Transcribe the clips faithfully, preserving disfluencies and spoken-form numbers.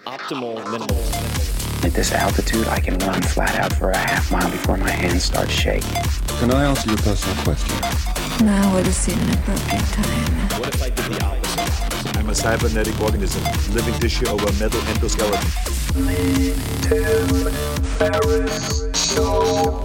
optimal minimalism. At this altitude, I can run flat out for a half mile before my hands start shaking. Can I answer your personal question? Now would seem an appropriate time. What if I did the opposite? I'm a cybernetic organism, living tissue over a metal endoskeleton. Tim Ferriss Show.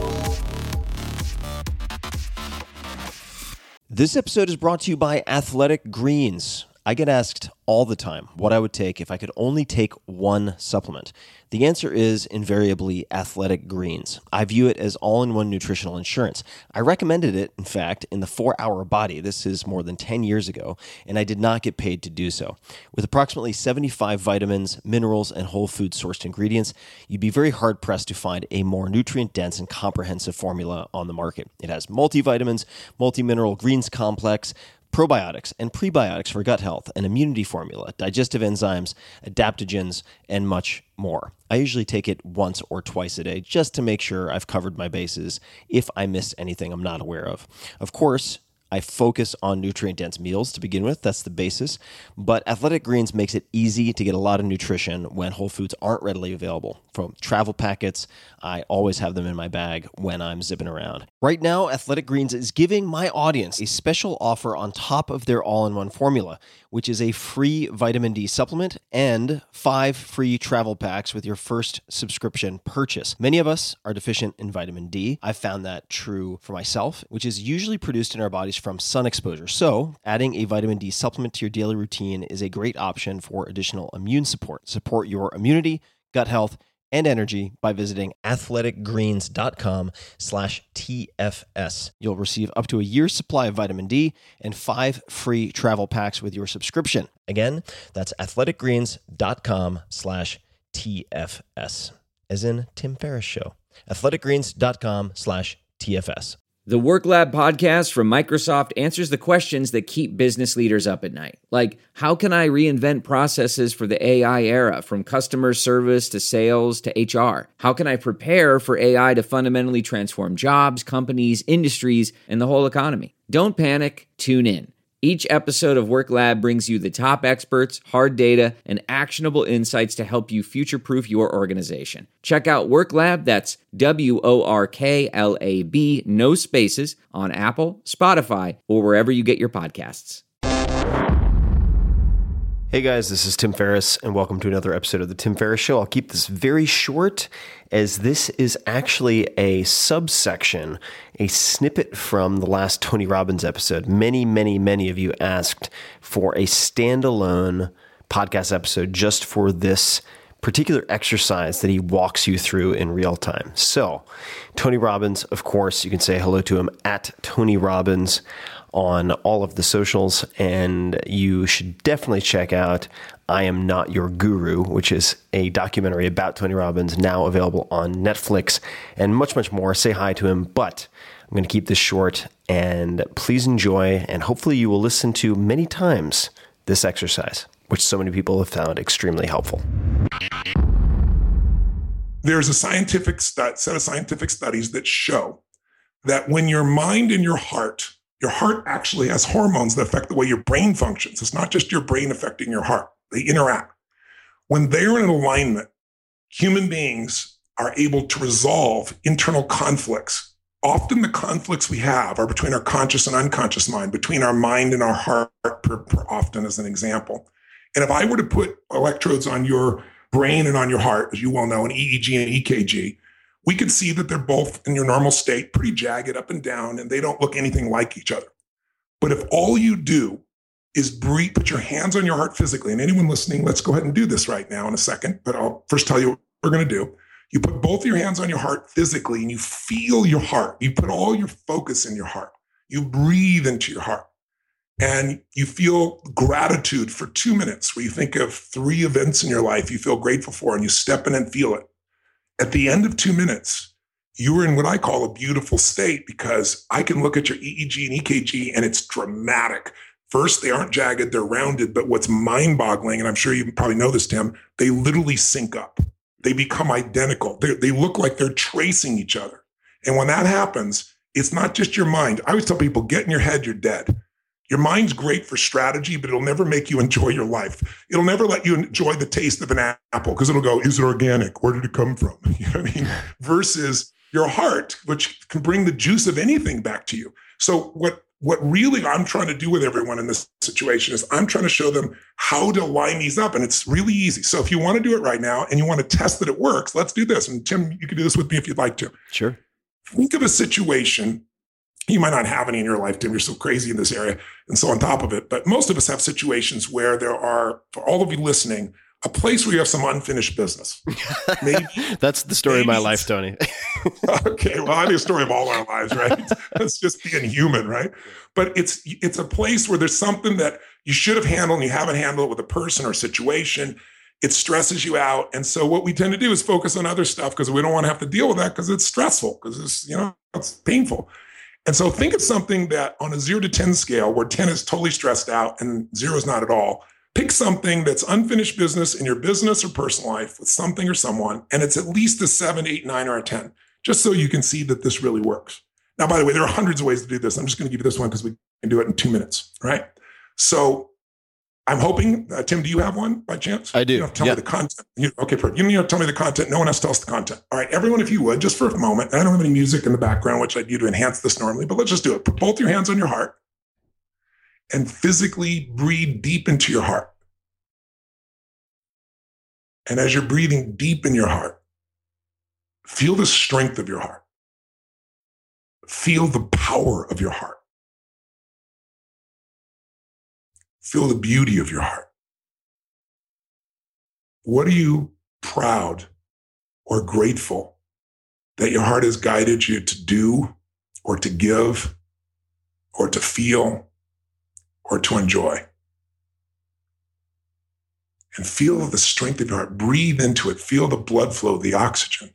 This episode is brought to you by Athletic Greens. I get asked all the time what I would take if I could only take one supplement. The answer is invariably Athletic Greens. I view it as all-in-one nutritional insurance. I recommended it, in fact, in the four hour Body. This is more than ten years ago, and I did not get paid to do so. With approximately seventy-five vitamins, minerals, and whole food sourced ingredients, you'd be very hard-pressed to find a more nutrient-dense and comprehensive formula on the market. It has multivitamins, multi-mineral greens complex, probiotics and prebiotics for gut health, an immunity formula, digestive enzymes, adaptogens, and much more. I usually take it once or twice a day just to make sure I've covered my bases if I missed anything I'm not aware of. Of course, I focus on nutrient-dense meals to begin with. That's the basis. But Athletic Greens makes it easy to get a lot of nutrition when whole foods aren't readily available. From travel packets, I always have them in my bag when I'm zipping around. Right now, Athletic Greens is giving my audience a special offer on top of their all-in-one formula, which is a free vitamin D supplement and five free travel packs with your first subscription purchase. Many of us are deficient in vitamin D. I've found that true for myself, which is usually produced in our bodies from sun exposure. So adding a vitamin D supplement to your daily routine is a great option for additional immune support. Support your immunity, gut health, and energy by visiting athleticgreens.com slash TFS. You'll receive up to a year's supply of vitamin D and five free travel packs with your subscription. Again, that's athleticgreens.com slash TFS, as in Tim Ferriss Show. athleticgreens.com slash TFS. The Work Lab podcast from Microsoft answers the questions that keep business leaders up at night. Like, how can I reinvent processes for the A I era, from customer service to sales to H R? How can I prepare for A I to fundamentally transform jobs, companies, industries, and the whole economy? Don't panic, tune in. Each episode of Work Lab brings you the top experts, hard data, and actionable insights to help you future-proof your organization. Check out Work Lab, that's W O R K L A B, no spaces, on Apple, Spotify, or wherever you get your podcasts. Hey guys, this is Tim Ferriss, and welcome to another episode of The Tim Ferriss Show. I'll keep this very short, as this is actually a subsection, a snippet from the last Tony Robbins episode. Many, many, many of you asked for a standalone podcast episode just for this particular exercise that he walks you through in real time. So, Tony Robbins, of course, you can say hello to him at Tony Robbins on all of the socials, and you should definitely check out I Am Not Your Guru, which is a documentary about Tony Robbins, now available on Netflix, and much, much more. Say hi to him, but I'm going to keep this short, and please enjoy, and hopefully you will listen to many times this exercise, which so many people have found extremely helpful. There's a scientific stu- set of scientific studies that show that when your mind and your heart Your heart actually has hormones that affect the way your brain functions. It's not just your brain affecting your heart. They interact. When they're in alignment, human beings are able to resolve internal conflicts. Often the conflicts we have are between our conscious and unconscious mind, between our mind and our heart, per, per often as an example. And if I were to put electrodes on your brain and on your heart, as you well know, an E E G and E K G, we could see that they're both in your normal state, pretty jagged up and down, and they don't look anything like each other. But if all you do is breathe, put your hands on your heart physically, and anyone listening, let's go ahead and do this right now in a second, but I'll first tell you what we're going to do. You put both your hands on your heart physically, and you feel your heart. You put all your focus in your heart. You breathe into your heart, and you feel gratitude for two minutes, where you think of three events in your life you feel grateful for, and you step in and feel it. At the end of two minutes, you are in what I call a beautiful state, because I can look at your E E G and E K G and it's dramatic. First, they aren't jagged, they're rounded, but what's mind-boggling, and I'm sure you probably know this, Tim, they literally sync up. They become identical. They, they look like they're tracing each other. And when that happens, it's not just your mind. I always tell people, get in your head, you're dead. Your mind's great for strategy, but it'll never make you enjoy your life. It'll never let you enjoy the taste of an apple because it'll go, is it organic? Where did it come from? You know what I mean? Versus your heart, which can bring the juice of anything back to you. So what, what really I'm trying to do with everyone in this situation is I'm trying to show them how to line these up. And it's really easy. So if you want to do it right now and you want to test that it works, let's do this. And Tim, you can do this with me if you'd like to. Sure. Think of a situation. You might not have any in your life, Tim. You're so crazy in this area and so on top of it. But most of us have situations where there are, for all of you listening, a place where you have some unfinished business. Maybe, That's the story of my life, Tony. Okay, well, I mean, a story of all our lives, right? It's just being human, right? But it's it's a place where there's something that you should have handled and you haven't handled it with a person or situation. It stresses you out. And so what we tend to do is focus on other stuff because we don't want to have to deal with that because it's stressful, because it's, you know, it's painful. And so think of something that on a zero to ten scale, where ten is totally stressed out and zero is not at all. Pick something that's unfinished business in your business or personal life with something or someone, and it's at least a seven, eight, nine, or a ten, just so you can see that this really works. Now, by the way, there are hundreds of ways to do this. I'm just going to give you this one because we can do it in two minutes, right? So I'm hoping, uh, Tim, do you have one by chance? I do. You don't have to tell Yep. me the content. You, okay, perfect. You don't need to tell me the content. No one else tells the content. All right, everyone, if you would, just for a moment, and I don't have any music in the background, which I do to enhance this normally, but let's just do it. Put both your hands on your heart and physically breathe deep into your heart. And as you're breathing deep in your heart, feel the strength of your heart. Feel the power of your heart. Feel the beauty of your heart. What are you proud or grateful that your heart has guided you to do or to give or to feel or to enjoy? And feel the strength of your heart. Breathe into it. Feel the blood flow, the oxygen.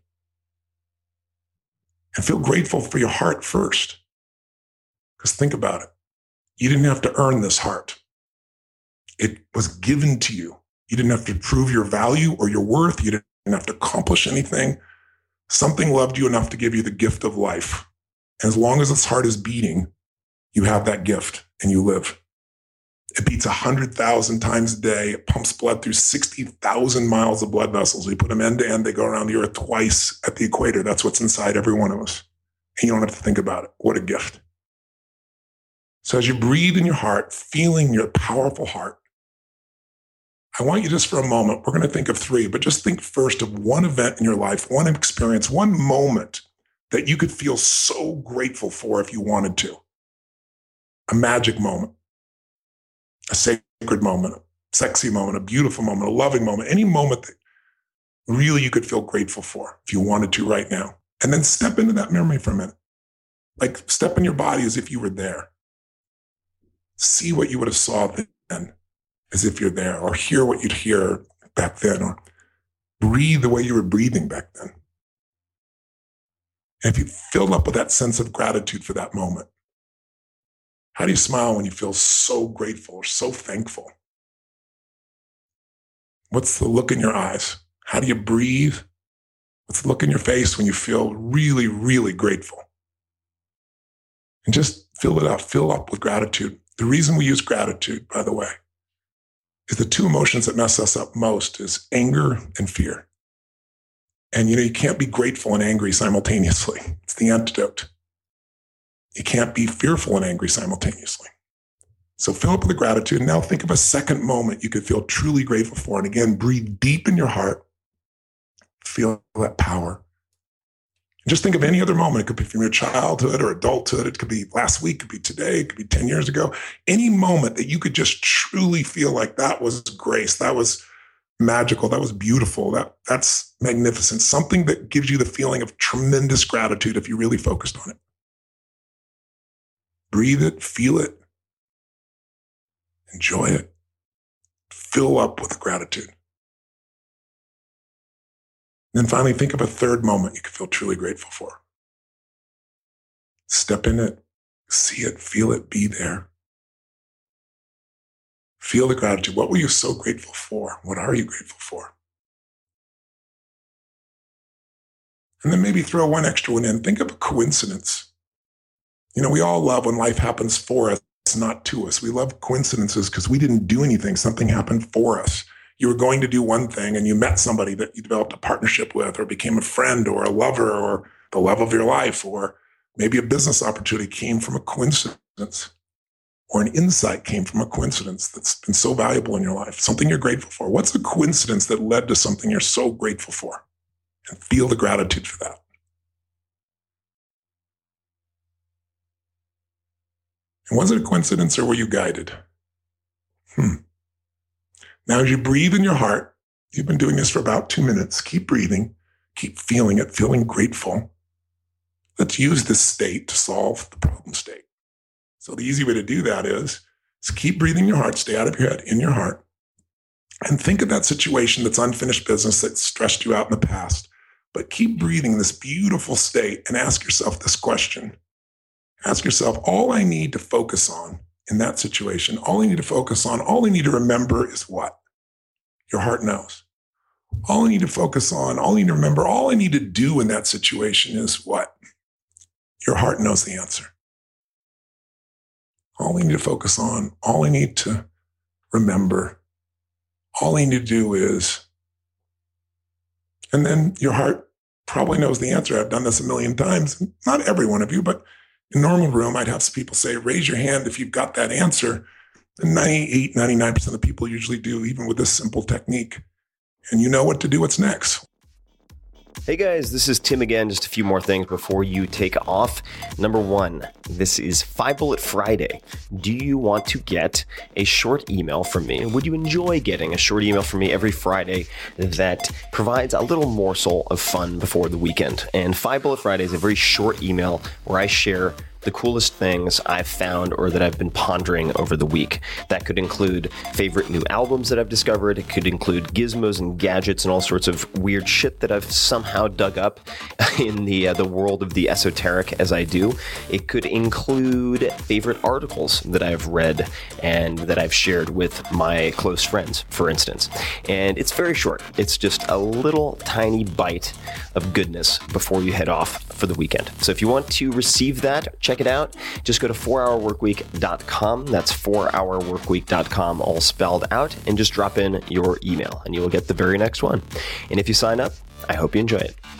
And feel grateful for your heart first. Because think about it. You didn't have to earn this heart. It was given to you. You didn't have to prove your value or your worth. You didn't have to accomplish anything. Something loved you enough to give you the gift of life. And as long as this heart is beating, you have that gift and you live. It beats one hundred thousand times a day. It pumps blood through sixty thousand miles of blood vessels. We put them end to end. They go around the earth twice at the equator. That's what's inside every one of us. And you don't have to think about it. What a gift. So as you breathe in your heart, feeling your powerful heart, I want you just for a moment, we're going to think of three, but just think first of one event in your life, one experience, one moment that you could feel so grateful for if you wanted to. A magic moment. A sacred moment, a sexy moment, a beautiful moment, a loving moment, any moment that really you could feel grateful for if you wanted to right now. And then step into that memory for a minute. Like step in your body as if you were there. See what you would have saw then as if you're there, or hear what you'd hear back then, or breathe the way you were breathing back then. And if you filled up with that sense of gratitude for that moment, how do you smile when you feel so grateful or so thankful? What's the look in your eyes? How do you breathe? What's the look in your face when you feel really, really grateful? And just fill it up, fill up with gratitude. The reason we use gratitude, by the way, is the two emotions that mess us up most is anger and fear. And you know, you can't be grateful and angry simultaneously. It's the antidote. You can't be fearful and angry simultaneously. So fill up with the gratitude. And now think of a second moment you could feel truly grateful for. And again, breathe deep in your heart. Feel that power. And just think of any other moment. It could be from your childhood or adulthood. It could be last week. It could be today. It could be ten years ago. Any moment that you could just truly feel like that was grace. That was magical. That was beautiful. That, that's magnificent. Something that gives you the feeling of tremendous gratitude if you really focused on it. Breathe it, feel it, enjoy it, fill up with gratitude. And then finally, think of a third moment you can feel truly grateful for. Step in it, see it, feel it, be there. Feel the gratitude. What were you so grateful for? What are you grateful for? And then maybe throw one extra one in. Think of a coincidence. You know, we all love when life happens for us it's not to us. We love coincidences because we didn't do anything. Something happened for us. You were going to do one thing and you met somebody that you developed a partnership with or became a friend or a lover or the love of your life, or maybe a business opportunity came from a coincidence, or an insight came from a coincidence that's been so valuable in your life, something you're grateful for. What's a coincidence that led to something you're so grateful for? And feel the gratitude for that. And was it a coincidence or were you guided? Hmm. Now, as you breathe in your heart, you've been doing this for about two minutes. Keep breathing, keep feeling it, feeling grateful. Let's use this state to solve the problem state. So the easy way to do that is, is keep breathing in your heart, stay out of your head, in your heart, and think of that situation that's unfinished business that stressed you out in the past. But keep breathing this beautiful state and ask yourself this question. Ask yourself, all I need to focus on in that situation, all I need to focus on, all I need to remember is what? Your heart knows. All I need to focus on, all I need to remember, all I need to do in that situation is what? Your heart knows the answer. All I need to focus on, all I need to remember, all I need to do is, and then your heart probably knows the answer. I've done this a million times. Not every one of you, but in a normal room, I'd have some people say, raise your hand if you've got that answer. And ninety-eight, ninety-nine percent of the people usually do, even with this simple technique. And you know what to do, what's next. Hey guys, this is Tim again. Just a few more things before you take off. Number one, this is Five Bullet Friday. Do you want to get a short email from me? Would you enjoy getting a short email from me every Friday that provides a little morsel of fun before the weekend? And Five Bullet Friday is a very short email where I share the coolest things I've found or that I've been pondering over the week. That could include favorite new albums that I've discovered. It could include gizmos and gadgets and all sorts of weird shit that I've somehow dug up in the uh, the world of the esoteric as I do. It could include favorite articles that I've read and that I've shared with my close friends, for instance. And it's very short. It's just a little tiny bite of goodness before you head off for the weekend. So if you want to receive that, check it out. Just go to four hour work week dot com. That's four hour work week dot com, all spelled out, and just drop in your email and you will get the very next one. And if you sign up, I hope you enjoy it.